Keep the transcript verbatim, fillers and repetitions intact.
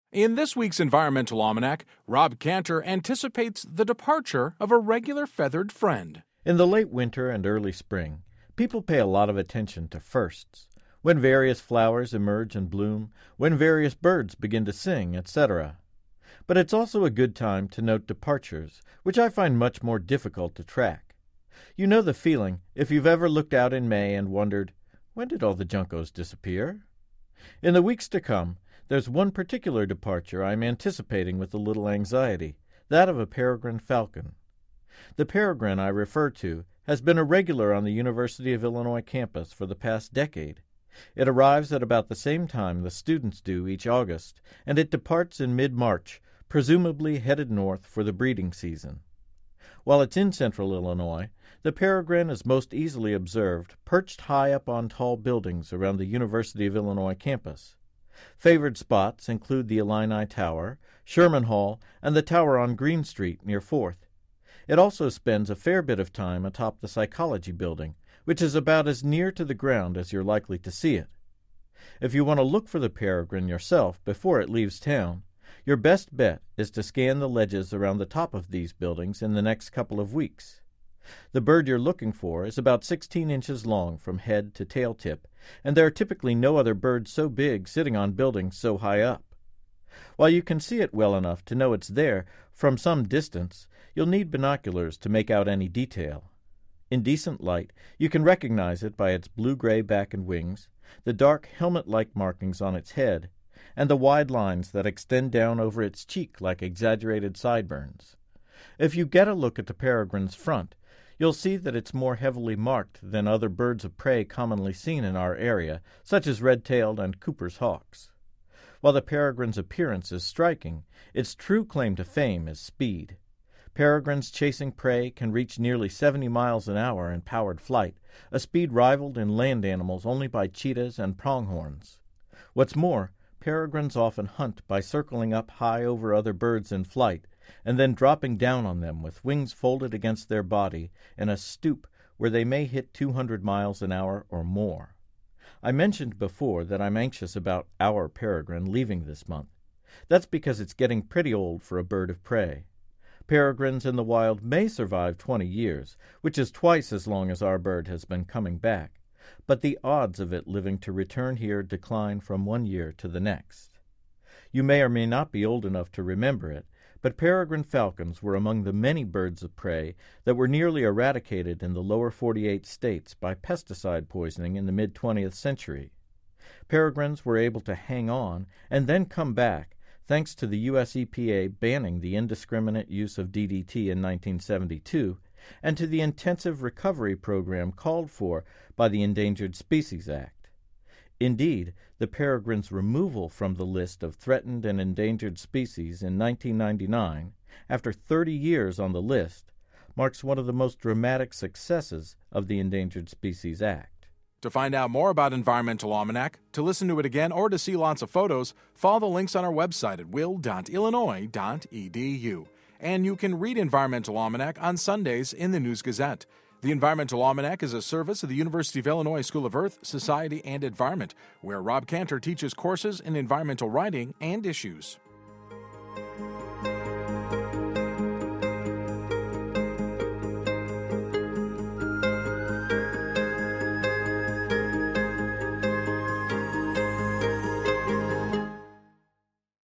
In this week's Environmental Almanac, Rob Cantor anticipates the departure of a regular feathered friend. In the late winter and early spring, people pay a lot of attention to firsts, when various flowers emerge and bloom, when various birds begin to sing, et cetera. But it's also a good time to note departures, which I find much more difficult to track. You know the feeling if you've ever looked out in May and wondered, when did all the juncos disappear? In the weeks to come, there's one particular departure I'm anticipating with a little anxiety, that of a peregrine falcon. The peregrine I refer to has been a regular on the University of Illinois campus for the past decade. It arrives at about the same time the students do each August, and it departs in mid-March, presumably headed north for the breeding season. While it's in central Illinois, the peregrine is most easily observed perched high up on tall buildings around the University of Illinois campus. Favored spots include the Illini Tower, Sherman Hall, and the tower on Green Street near Fourth. It also spends a fair bit of time atop the Psychology Building, which is about as near to the ground as you're likely to see it. If you want to look for the peregrine yourself before it leaves town, your best bet is to scan the ledges around the top of these buildings in the next couple of weeks. The bird you're looking for is about sixteen inches long from head to tail tip, and there are typically no other birds so big sitting on buildings so high up. While you can see it well enough to know it's there from some distance, you'll need binoculars to make out any detail. In decent light, you can recognize it by its blue-gray back and wings, the dark helmet-like markings on its head, and the wide lines that extend down over its cheek like exaggerated sideburns. If you get a look at the peregrine's front, you'll see that it's more heavily marked than other birds of prey commonly seen in our area, such as red-tailed and Cooper's hawks. While the peregrine's appearance is striking, its true claim to fame is speed. Peregrines chasing prey can reach nearly seventy miles an hour in powered flight, a speed rivaled in land animals only by cheetahs and pronghorns. What's more, peregrines often hunt by circling up high over other birds in flight, and then dropping down on them with wings folded against their body in a stoop where they may hit two hundred miles an hour or more. I mentioned before that I'm anxious about our peregrine leaving this month. That's because it's getting pretty old for a bird of prey. Peregrines in the wild may survive twenty years, which is twice as long as our bird has been coming back, but the odds of it living to return here decline from one year to the next. You may or may not be old enough to remember it, but peregrine falcons were among the many birds of prey that were nearly eradicated in the lower forty-eight states by pesticide poisoning in the mid-twentieth century. Peregrines were able to hang on and then come back thanks to the U S E P A banning the indiscriminate use of D D T in nineteen seventy-two and to the intensive recovery program called for by the Endangered Species Act. Indeed, the peregrine's removal from the list of threatened and endangered species in nineteen ninety-nine, after thirty years on the list, marks one of the most dramatic successes of the Endangered Species Act. To find out more about Environmental Almanac, to listen to it again, or to see lots of photos, follow the links on our website at will dot illinois dot e d u. And you can read Environmental Almanac on Sundays in the News-Gazette. The Environmental Almanac is a service of the University of Illinois School of Earth, Society, and Environment, where Rob Cantor teaches courses in environmental writing and issues.